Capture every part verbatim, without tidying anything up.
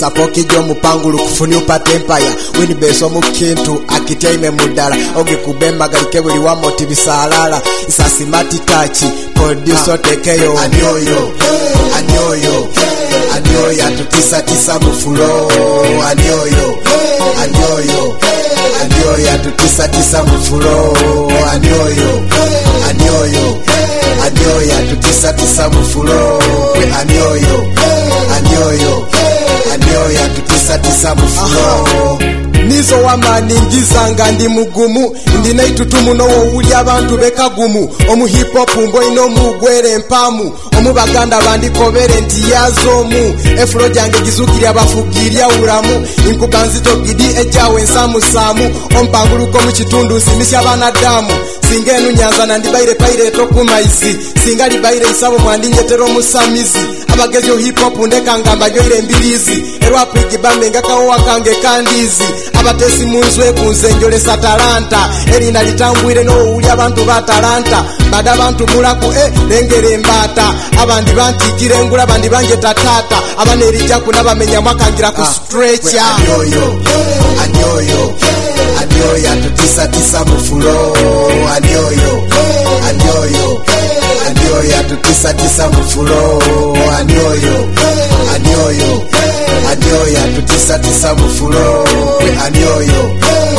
sapoki jo mupangulu kufuni upate empire wini beso mukintu akitia ime mudala ogi kubemba galike buli wa moti bisalala isasi mati tachi producer tekeyo anyoyo anyoyo anyoyo tutisa tisa mufulo anyoyo anyoyo anyoyo tutisa tisa mufulo anyoyo anyoyo anyoyo tutisa tisa mufulo anyoyo anyoyo anyoyo tutisa tisa mufulo nizo wamaningiza ndi mugumu ndi naitutumu no uli abantu bekagumu omu hip hop mbo ino mugwere mpamu omu baganda bandikobere nti yazomu efro jange gizukiri abafugirya uramu inkubanzito gidi ejawe nsamu samu ompanguluko mu kitundu nsimisya abana damu singenu nyanza na ndibaire paire tokumaizi singali baire isabo mwandingetero musamizi abagezyo hip hop ndeka ngamba joire mbilizi erwapu igibamenga kawo wakange kandizi abatesi munzwe kunzenjole satalanta erina litambwire no uli abantu batalanta bada abantu mulaku eh lengere mbata abandi bantikire ngula abandi banje tatata abanerija kunabamenya mwakangira ku stretcher anyoyo anyoyo anyoyo tutisa tisa mufulo anyoyo anyoyo anyoyo tutisa tisa mufulo anyoyo anyoyo anyoyo tutisa tisa mufulo anyoyo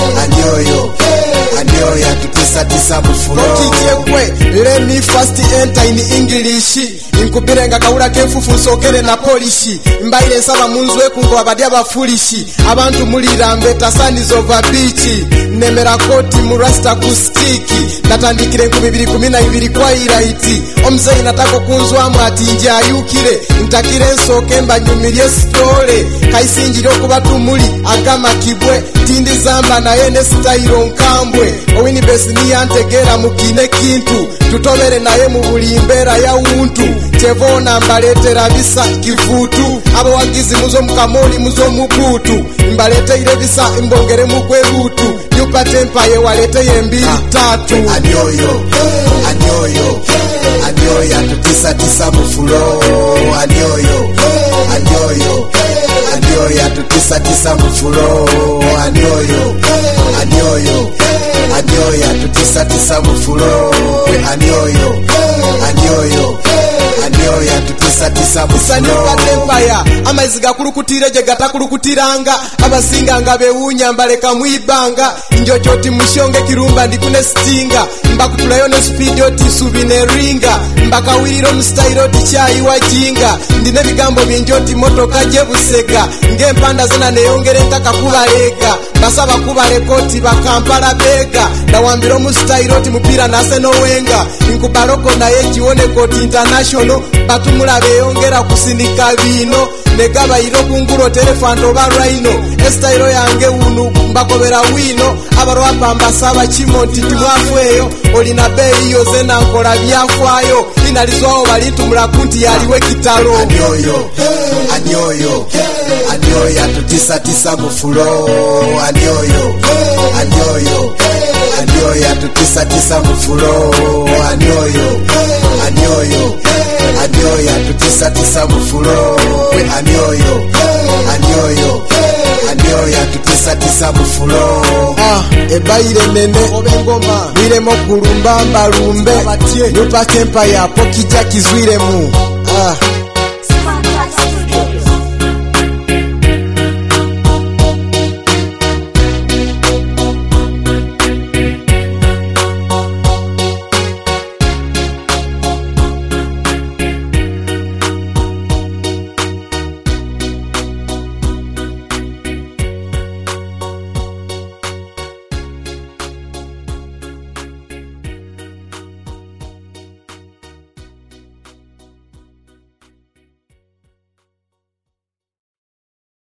anyoyo anyoyo tutisa tisa mufulo kijekwe let me first enter in English inkubirenga kaula kefufu sokere na polishi mbaile nsaba munzwe kungo abadia bafulishi abantu mulirambe tasanizo over beach nemera koti murasta kustiki natandikire nkumi bibiri kumi na ibiri kwa iraiti omzei natako kunzwa mwati nje ayukire ntakire nsoke mbanyumirie stole kaisinjiro kubatumuli agama kibwe tindi zamba na yene style nkambwe owini besini antegera mukine kintu tutobere naye mu bulimbera ya untu tevona mbaletera bisa kivutu abo wagizi muzo mkamoli muzo mubutu mbalete ile bisa imbongere mukwerutu yupate empaye walete yembi tatu anyoyo anyoyo anyoyo tutisa tisa mufulo anyoyo anyoyo anyoyo tutisa tisa mufulo anyoyo anyoyo anyoyo tutisa tisa mufulo anyoyo anyoyo anyoyo tutisa tisa mufulo empire amaziga kulukutire je gatakulukutiranga abasinga ngabe unyambaleka mwibanga njojoti mushonge kirumba ndikune stinga mbakutulayo ne speed oti subine ringa mbakawiriro mstyle oti chai wajinga ndine bigambo binjoti motoka je busega ngempanda zena neyongere ntaka kubaleka basaba kubalekoti bakampala bega ndawambiro mu style oti mupira nase no wenga inkubaloko naye kione koti international batumula beyongera kusindika bino negaba iro kungulo telefando ba rhino estyle yange unu mbakobera wino abarwa pamba saba chimonti timwafweyo olina bei yo zena nkola byafwayo inalizwao balitumula kunti yaliwe kitalo anyoyo anyoyo anyoyo tutisa tisa mufulo anyoyo anyoyo anyoyo tutisa tisa mufulo anyoyo anyoyo anyoyo tutisa tisa mufulo anyoyo anyoyo anyoyo tutisa tisa mufulo ah ebaire nene obengoma biremo kulumba mbalumbe yupate empire pokija kizwire mu ah